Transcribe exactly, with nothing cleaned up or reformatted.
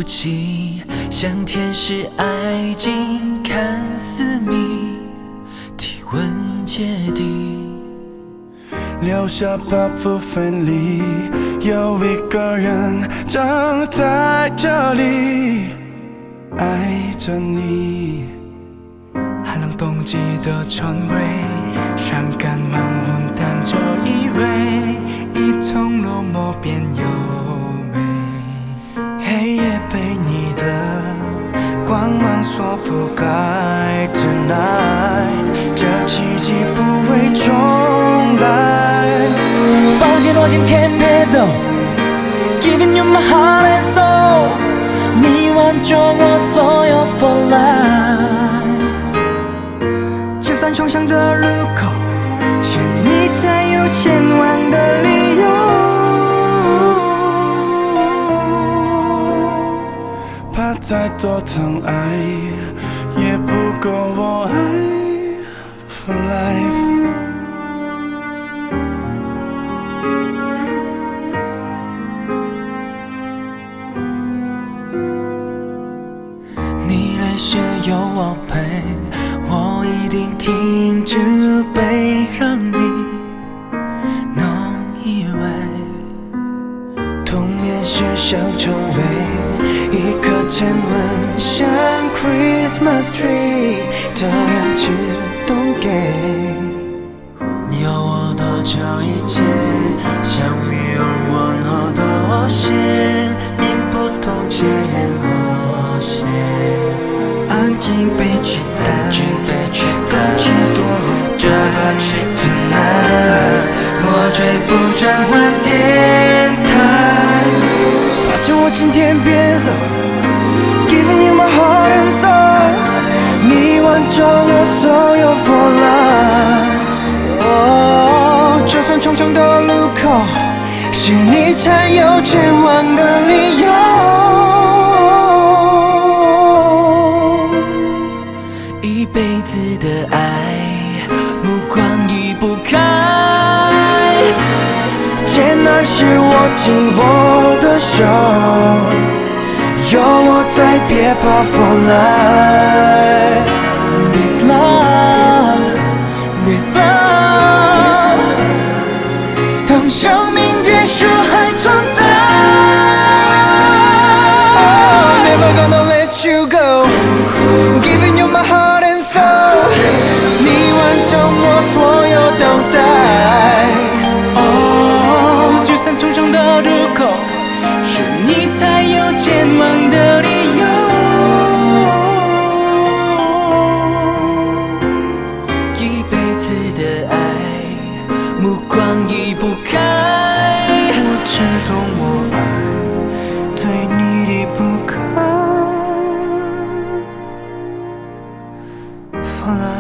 及，像天使爱情看似谜，体温阶低， 留下八部分里有一个人正在这里爱着你。寒冷冬季的春晖，伤感满混淡着以为一丛落寞便优美。黑夜被你的光芒所覆盖 Tonight， 这奇迹不会重来。抱紧我，今天别走 Giving you my heart and soul， 你挽救我所有 for life。 就算冲向的路口，是你才有前往的理由。怕再多疼爱，也不够我爱 for life。你泪水有我陪，我一定停止悲，让你能以为童年时想成为一颗亲吻像 Christmas tree 的人只懂给有我的这一切，像鱼儿温和的我心，命不同戒言和谐，安静被取代，歌曲多么这个是 tonight， 我追不转换天台，抱着我今天别走 Giving you my heart and soul， 你挽救我所有 for life。 哦，就算重重的路口，是你才有前往的理由。一辈子的爱，目光移不开。艰难时握紧我的手，有我在，别怕 for life。 This love, this love， 当生命结束还存在。Oh, never gonna let you go， Giving you my heart and soul， 你完成我所有等待。哦，就算重重的路口，是你才有前往的理由。一辈子的爱，目光移不开。我只懂我爱，对你离不开。For life。